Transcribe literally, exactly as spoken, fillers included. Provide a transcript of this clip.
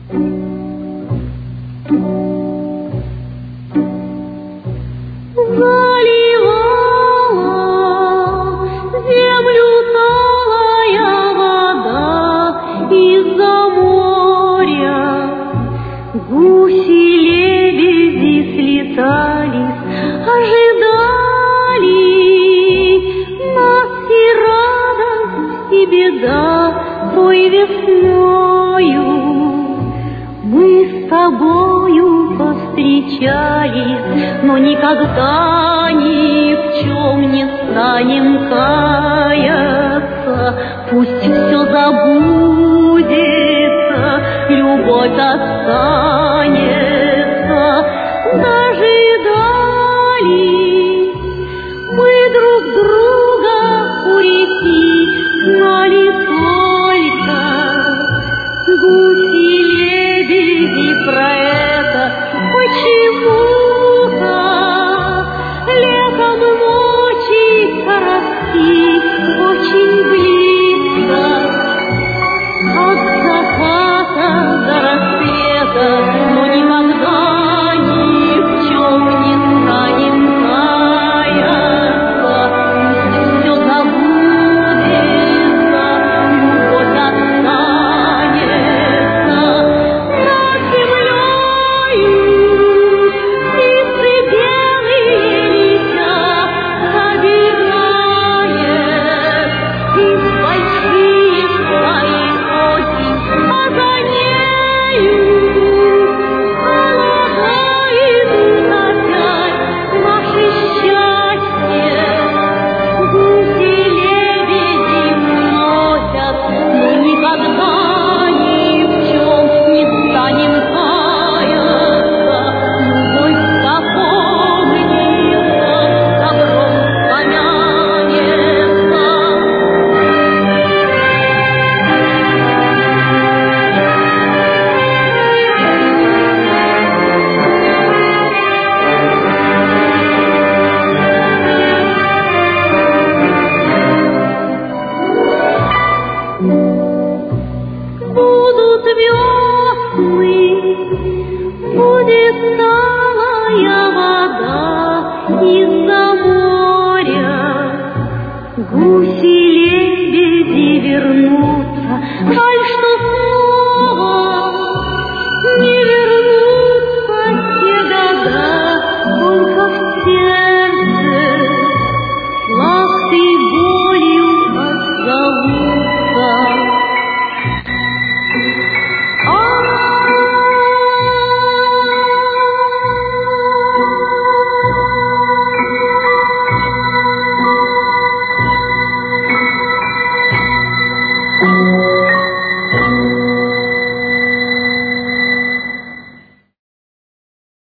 Той весною мы с тобою повстречались, но никогда ни в чем не станем каяться. Пусть все забудется, любовь останется. Дожидались мы друг друга у реки, знали только гуси-лебеди про это. Почему-то летом ночи короткие очень близко, от заката до рассвета, но никогда ни в чем не станем каяться. Все забудется, любовь останется. Над землею птицы белые летят, собирает из большие свои осень, а за нею полагает опять наше счастье. Гуси-лебеди уносят, но никогда ни в чем не станем каяться. Любовь запомнится, добром помянется. Будут весны, будет талая вода из-за моря. Гуси-лебеди вернут